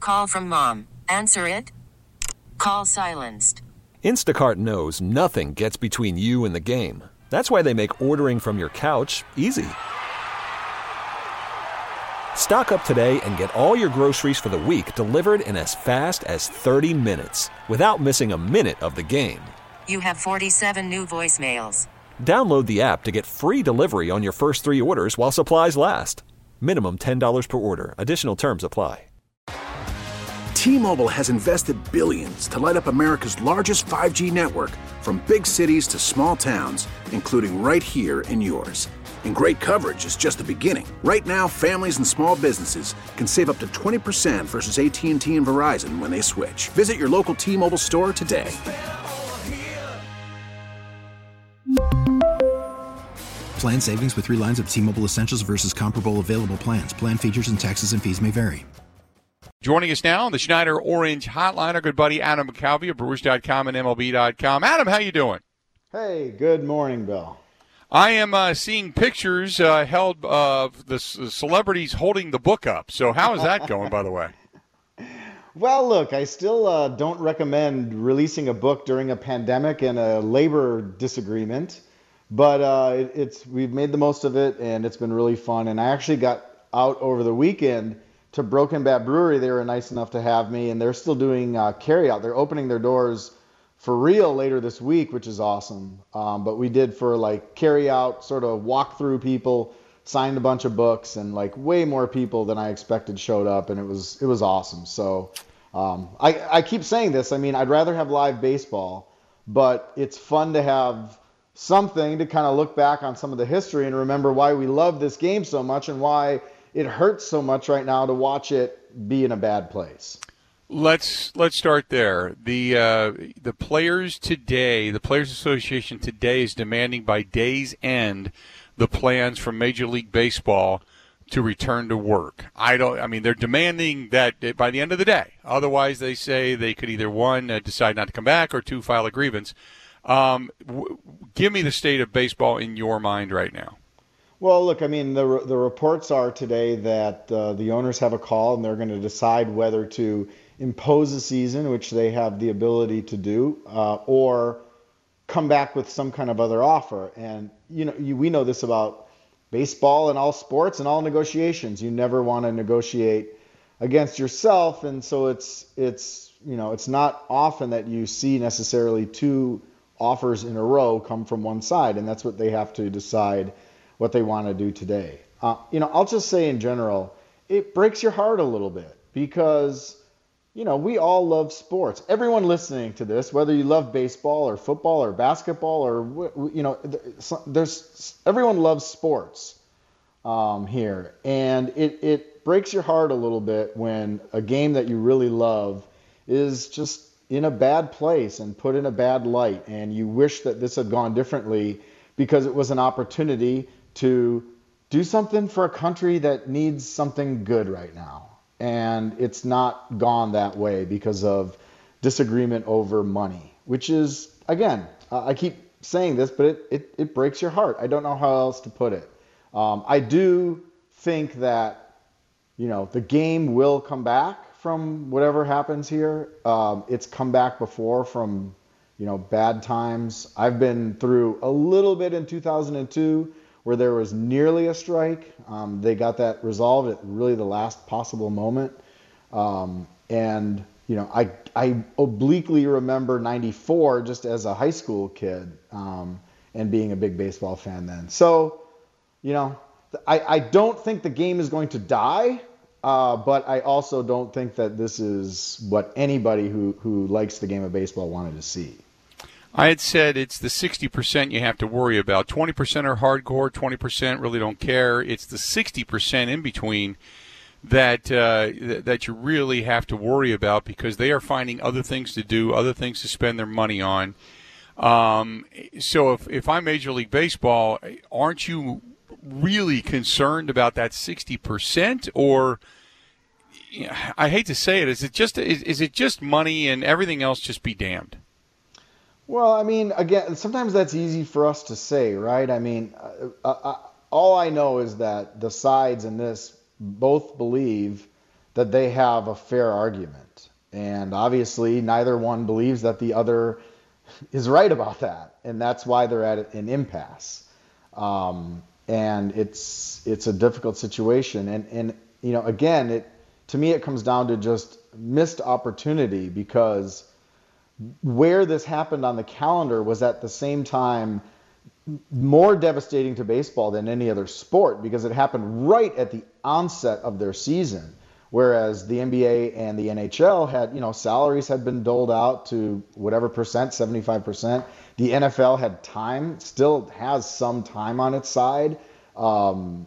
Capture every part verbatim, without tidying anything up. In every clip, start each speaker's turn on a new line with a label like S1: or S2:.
S1: Call from mom. Answer it. Call silenced.
S2: Instacart knows nothing gets between you and the game. That's why they make ordering from your couch easy. Stock up today and get all your groceries for the week delivered in as fast as thirty minutes without missing a minute of the game.
S1: You have forty-seven new voicemails.
S2: Download the app to get free delivery on your first three orders while supplies last. Minimum ten dollars per order. Additional terms apply.
S3: T-Mobile has invested billions to light up America's largest five G network, from big cities to small towns, including right here in yours. And great coverage is just the beginning. Right now, families and small businesses can save up to twenty percent versus A T and T and Verizon when they switch. Visit your local T-Mobile store today.
S4: Plan savings with three lines of T-Mobile Essentials versus comparable available plans. Plan features and taxes and fees may vary.
S5: Joining us now on the Schneider Orange Hotline, our good buddy Adam McCalvy of Brewers dot com and M L B dot com. Adam, how you doing?
S6: Hey, good morning, Bill.
S5: I am uh, seeing pictures uh, held of the c- celebrities holding the book up. So how is that going, by the way?
S6: Well, look, I still uh, don't recommend releasing a book during a pandemic and a labor disagreement, but uh, it, it's we've made the most of it, and it's been really fun. And I actually got out over the weekend to Broken Bat Brewery. They were nice enough to have me, and they're still doing uh, carryout. They're opening their doors for real later this week, which is awesome. Um, but we did for like carryout, sort of walk through people, signed a bunch of books, and like way more people than I expected showed up, and it was it was awesome. So um, I, I keep saying this. I mean, I'd rather have live baseball, but it's fun to have something to kind of look back on some of the history and remember why we love this game so much and why it hurts so much right now to watch it be in a bad place.
S5: Let's let's start there. The uh, the players today, the Players Association today is demanding by day's end the plans from Major League Baseball to return to work. I don't. I mean, they're demanding that by the end of the day. Otherwise, they say they could either one uh, decide not to come back or two file a grievance. Um, w- give me the state of baseball in your mind right now.
S6: Well, look, I mean, the the reports are today that uh, the owners have a call and they're going to decide whether to impose a season, which they have the ability to do, uh, or come back with some kind of other offer. And, you know, you, we know this about baseball and all sports and all negotiations. You never want to negotiate against yourself. And so it's, it's, you know, it's not often that you see necessarily two offers in a row come from one side. And that's what they have to decide what they want to do today. Uh, you know, I'll just say in general, it breaks your heart a little bit because, you know, we all love sports. Everyone listening to this, whether you love baseball or football or basketball or, you know, there's everyone loves sports um, here. And it, it breaks your heart a little bit when a game that you really love is just in a bad place and put in a bad light. And you wish that this had gone differently because it was an opportunity to do something for a country that needs something good right now. And it's not gone that way because of disagreement over money, which is, again, uh, I keep saying this, but it, it, it breaks your heart. I don't know how else to put it. Um, I do think that, you know, the game will come back from whatever happens here. Um, it's come back before from, you know, bad times. I've been through a little bit in two thousand two where there was nearly a strike. Um, they got that resolved at really the last possible moment. Um, and, you know, I, I obliquely remember ninety-four just as a high school kid um, and being a big baseball fan then. So, you know, I, I don't think the game is going to die, uh, but I also don't think that this is what anybody who, who likes the game of baseball wanted to see.
S5: I had said it's the sixty percent you have to worry about. twenty percent are hardcore, twenty percent really don't care. It's the sixty percent in between that uh, th- that you really have to worry about because they are finding other things to do, other things to spend their money on. Um, so if, if I'm Major League Baseball, aren't you really concerned about that sixty percent? Or, you know, I hate to say it, is it just is, is it just money and everything else just be damned?
S6: Well, I mean, again, sometimes that's easy for us to say, right? I mean, uh, uh, all I know is that the sides in this both believe that they have a fair argument. And obviously, neither one believes that the other is right about that, and that's why they're at an impasse. Um, and it's it's a difficult situation. And and you know, again, it to me it comes down to just missed opportunity, because where this happened on the calendar was at the same time more devastating to baseball than any other sport, because it happened right at the onset of their season. Whereas the N B A and the N H L had, you know, salaries had been doled out to whatever percent, seventy-five percent. The N F L had time, still has some time on its side. Um,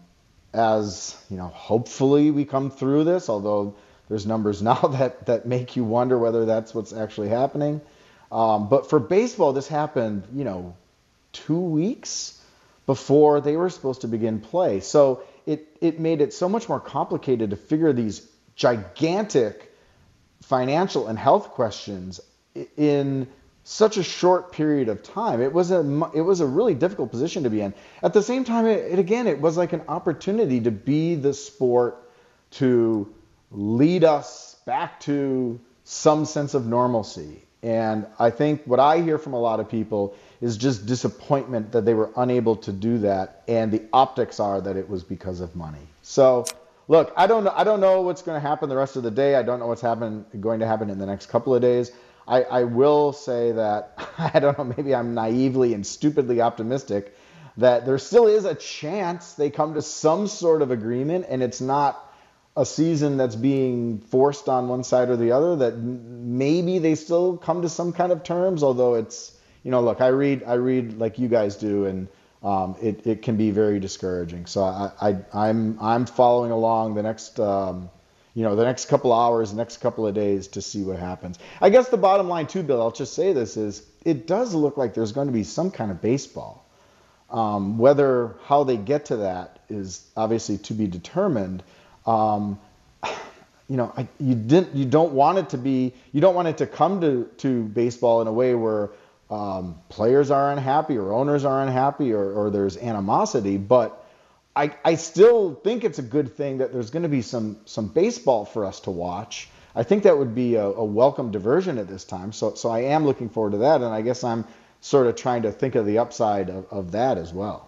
S6: as, you know, hopefully we come through this, although there's numbers now that, that make you wonder whether that's what's actually happening. Um, but for baseball, this happened, you know, two weeks before they were supposed to begin play. So it, it made it so much more complicated to figure these gigantic financial and health questions in such a short period of time. It was a it was a really difficult position to be in. At the same time, it, it again, it was like an opportunity to be the sport to lead us back to some sense of normalcy. And I think what I hear from a lot of people is just disappointment that they were unable to do that, and the optics are that it was because of money. So, look, I don't know. I don't know what's going to happen the rest of the day. I don't know what's happen, going to happen in the next couple of days. I, I will say that I don't know. Maybe I'm naively and stupidly optimistic that there still is a chance they come to some sort of agreement, and it's not a season that's being forced on one side or the other. That maybe they still come to some kind of terms, although it's, you know, look, I read, I read like you guys do, and um, it, it can be very discouraging. So I, I, I'm, I'm following along the next, um, you know, the next couple hours, next couple of days to see what happens. I guess the bottom line too, Bill, I'll just say this, is it does look like there's going to be some kind of baseball. Um, whether how they get to that is obviously to be determined. Um, you know, I, you didn't, you don't want it to be, you don't want it to come to, to baseball in a way where Um, players are unhappy or owners are unhappy or, or there's animosity, but I, I still think it's a good thing that there's going to be some some baseball for us to watch. I think that would be a, a welcome diversion at this time. So so I am looking forward to that, and I guess I'm sort of trying to think of the upside of, of that as well.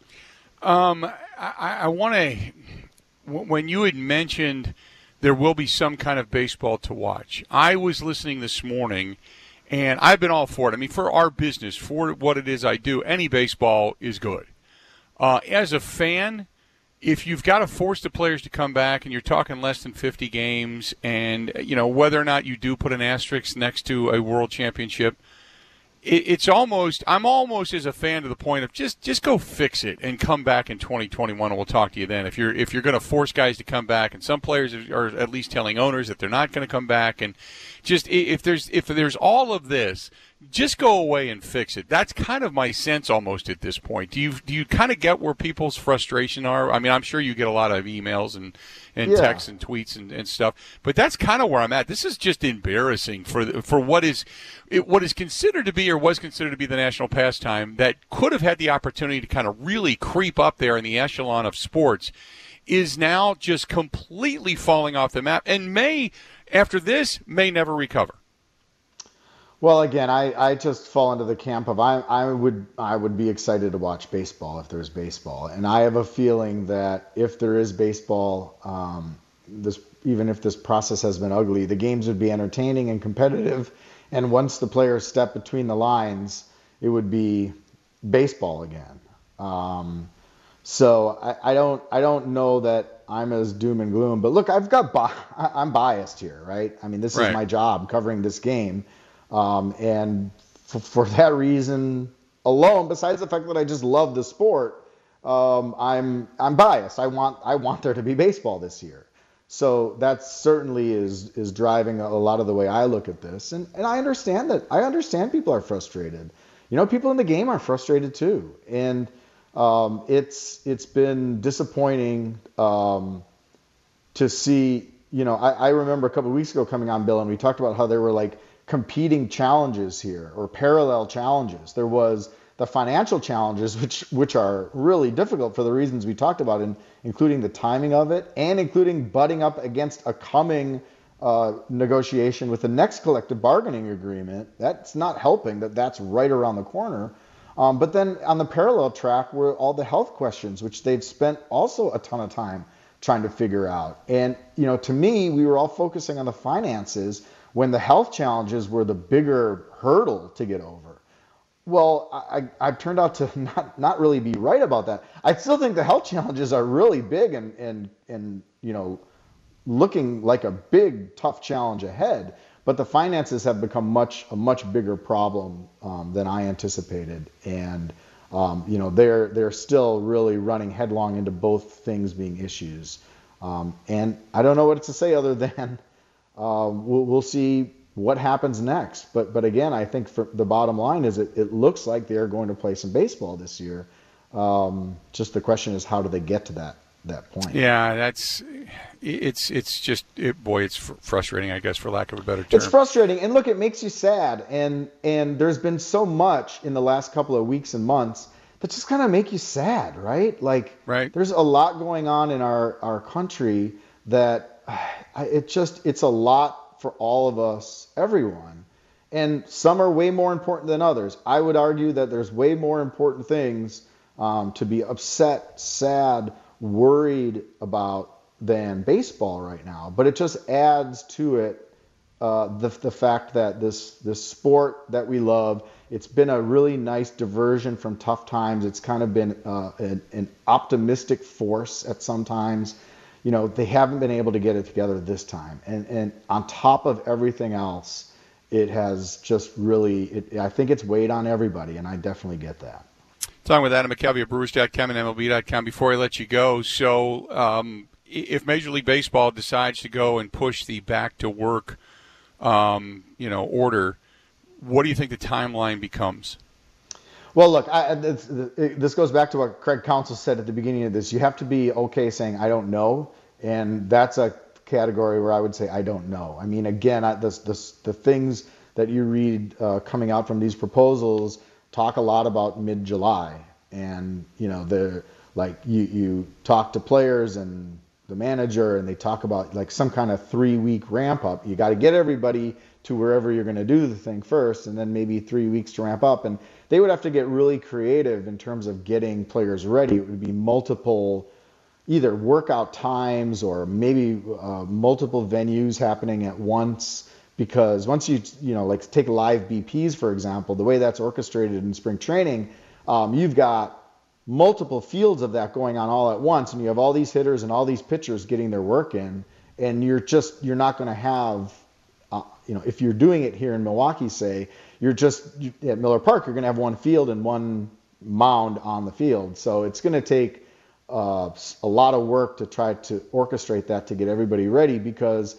S5: Um, I, I want to, when you had mentioned there will be some kind of baseball to watch, I was listening this morning. And I've been all for it. I mean, for our business, for what it is I do, any baseball is good. Uh, as a fan, if you've got to force the players to come back and you're talking less than fifty games, and, you know, whether or not you do put an asterisk next to a world championship, it, it's almost, I'm almost as a fan to the point of just, just go fix it and come back in twenty twenty-one, and we'll talk to you then. If you're, if you're going to force guys to come back, and some players are at least telling owners that they're not going to come back, and just if there's if there's all of this, just go away and fix it. That's kind of my sense almost at this point. Do you do you kind of get where people's frustration are? I mean, I'm sure you get a lot of emails and, and
S6: yeah.
S5: texts and tweets and, and stuff, but that's kind of where I'm at. This is just embarrassing for the, for what is it, what is considered to be or was considered to be the national pastime that could have had the opportunity to kind of really creep up there in the echelon of sports, is now just completely falling off the map, and may, after this, may never recover.
S6: Well, again, I, I just fall into the camp of I I would I would be excited to watch baseball if there's baseball, and I have a feeling that if there is baseball, um, this even if this process has been ugly, the games would be entertaining and competitive, and once the players step between the lines, it would be baseball again. Um, So I, I don't I don't know that I'm as doom and gloom. But look, I've got bi- I'm biased here, right? I mean, this
S5: right.
S6: is my job covering this game, um, and f- for that reason alone, besides the fact that I just love the sport, um, I'm I'm biased. I want I want there to be baseball this year. So that certainly is is driving a, a lot of the way I look at this, and and I understand that. I understand people are frustrated. You know, people in the game are frustrated too, and. Um, it's it's been disappointing um, to see, you know, I, I remember a couple of weeks ago coming on, Bill, and we talked about how there were like competing challenges here or parallel challenges. There was the financial challenges, which which are really difficult for the reasons we talked about, in, including the timing of it and including butting up against a coming uh, negotiation with the next collective bargaining agreement. That's not helping that that's right around the corner. Um, but then on the parallel track were all the health questions, which they've spent also a ton of time trying to figure out. And, you know, to me, we were all focusing on the finances when the health challenges were the bigger hurdle to get over. Well, I, I've turned out to not, not really be right about that. I still think the health challenges are really big and, and, and, you know, looking like a big, tough challenge ahead. But the finances have become much a much bigger problem um, than I anticipated, and um, you know they're they're still really running headlong into both things being issues. Um, and I don't know what to say other than uh, we'll, we'll see what happens next. But but again, I think for the bottom line is it, it looks like they are going to play some baseball this year. Um, just the question is, how do they get to that that point?
S5: Yeah, that's it's it's just it, boy, it's fr- frustrating, I guess, for lack of a better term.
S6: It's frustrating, and look, it makes you sad, and and there's been so much in the last couple of weeks and months that just kind of make you sad, right? Like,
S5: right.
S6: There's a lot going on in our our country that uh, it just it's a lot for all of us, everyone, and some are way more important than others. I would argue that there's way more important things um, to be upset, sad, worried about than baseball right now, but it just adds to it uh, the the fact that this this sport that we love, it's been a really nice diversion from tough times. It's kind of been uh, an, an optimistic force at some times. You know, they haven't been able to get it together this time, and and on top of everything else, it has just really. It, I think it's weighed on everybody, and I definitely get that.
S5: Talking with Adam McCalvy of Brewers dot com and M L B dot com. Before I let you go, so um, if Major League Baseball decides to go and push the back to work, um, you know, order, what do you think the timeline becomes?
S6: Well, look, I, this, this goes back to what Craig Counsell said at the beginning of this. You have to be okay saying I don't know, and that's a category where I would say I don't know. I mean, again, I, this, this, the things that you read uh, coming out from these proposals talk a lot about mid-July, and you know, they're like you you talk to players and the manager, and they talk about like some kind of three-week ramp up. You got to get everybody to wherever you're going to do the thing first, and then maybe three weeks to ramp up. And they would have to get really creative in terms of getting players ready. It would be multiple, either workout times or maybe uh, multiple venues happening at once. Because once you, you know, like take live B Ps, for example, the way that's orchestrated in spring training, um, you've got multiple fields of that going on all at once, and you have all these hitters and all these pitchers getting their work in, and you're just, you're not going to have, uh, you know, if you're doing it here in Milwaukee, say, you're just, you, at Miller Park, you're going to have one field and one mound on the field. So it's going to take uh, a lot of work to try to orchestrate that to get everybody ready, because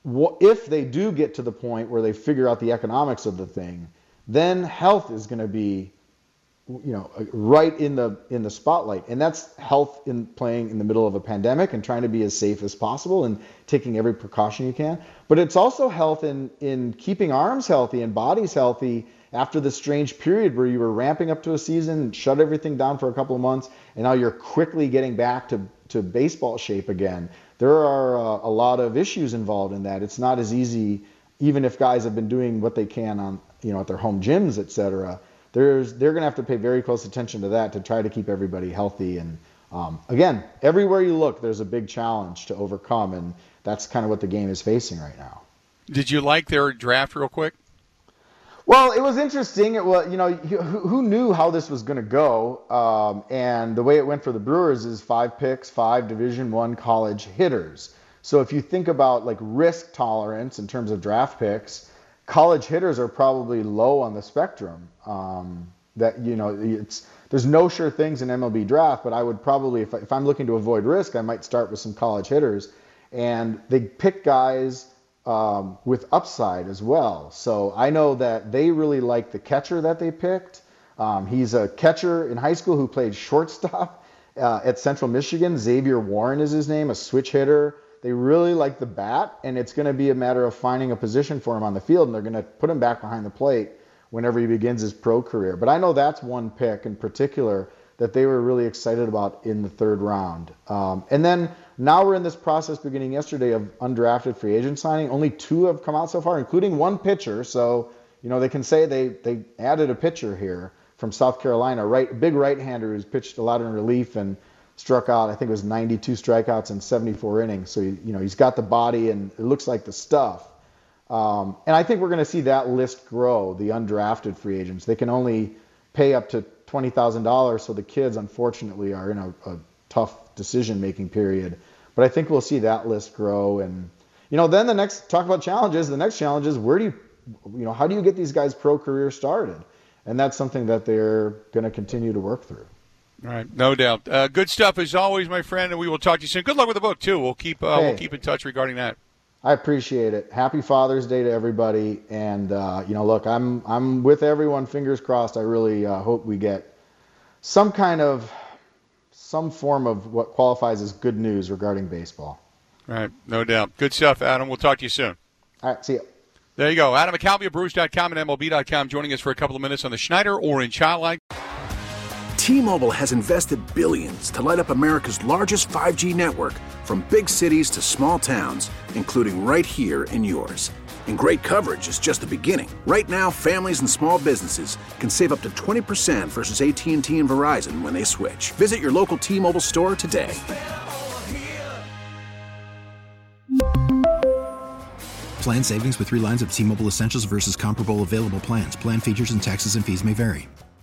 S6: if they do get to the point where they figure out the economics of the thing, then health is going to be, you know, right in the in the spotlight, and that's health in playing in the middle of a pandemic and trying to be as safe as possible and taking every precaution you can. But it's also health in in keeping arms healthy and bodies healthy after the strange period where you were ramping up to a season and shut everything down for a couple of months, and now you're quickly getting back to to baseball shape again. There are uh, a lot of issues involved in that. It's not as easy, even if guys have been doing what they can on, you know, at their home gyms, et cetera. There's, they're going to have to pay very close attention to that to try to keep everybody healthy. And um, again, everywhere you look, there's a big challenge to overcome, and that's kind of what the game is facing right now.
S5: Did you like their draft real quick?
S6: Well, it was interesting. It was, you know, who, who knew how this was going to go? Um, and the way it went for the Brewers is five picks, five Division One college hitters. So if you think about like risk tolerance in terms of draft picks, college hitters are probably low on the spectrum. Um, that, you know, it's there's no sure things in M L B draft, but I would probably, if, I, if I'm looking to avoid risk, I might start with some college hitters. And they pick guys Um, with upside as well. So I know that they really like the catcher that they picked. Um, he's a catcher in high school who played shortstop uh, at Central Michigan. Xavier Warren is his name, a switch hitter. They really like the bat, and it's going to be a matter of finding a position for him on the field, and they're going to put him back behind the plate whenever he begins his pro career. But I know that's one pick in particular that they were really excited about in the third round. Um, and then now we're in this process beginning yesterday of undrafted free agent signing. Only two have come out so far, including one pitcher. So, you know, they can say they, they added a pitcher here from South Carolina, right, big right-hander who's pitched a lot in relief and struck out, I think it was ninety-two strikeouts in seventy-four innings. So, you know, he's got the body and it looks like the stuff. Um, and I think we're going to see that list grow, the undrafted free agents. They can only pay up to twenty thousand dollars, so the kids, unfortunately, are in a, a tough decision-making period. But I think we'll see that list grow. And, you know, then the next, talk about challenges, the next challenge is where do you, you know, how do you get these guys' pro career started? And that's something that they're going to continue to work through.
S5: All right, no doubt. Uh, good stuff as always, my friend, and we will talk to you soon. Good luck with the book, too. We'll keep uh,
S6: hey,
S5: we'll keep in touch regarding that.
S6: I appreciate it. Happy Father's Day to everybody. And, uh, you know, look, I'm I'm with everyone, fingers crossed. I really uh, hope we get some kind of, some form of what qualifies as good news regarding baseball.
S5: All right, no doubt. Good stuff, Adam. We'll talk to you soon.
S6: All right, see you.
S5: There you go. Adam McCalvy of Brewers dot com and M L B dot com joining us for a couple of minutes on the Schneider Orange Hotline.
S3: T-Mobile has invested billions to light up America's largest five G network, from big cities to small towns, including right here in yours. And great coverage is just the beginning. Right now, families and small businesses can save up to twenty percent versus A T and T and Verizon when they switch. Visit your local T-Mobile store today.
S4: Plan savings with three lines of T-Mobile Essentials versus comparable available plans. Plan features and taxes and fees may vary.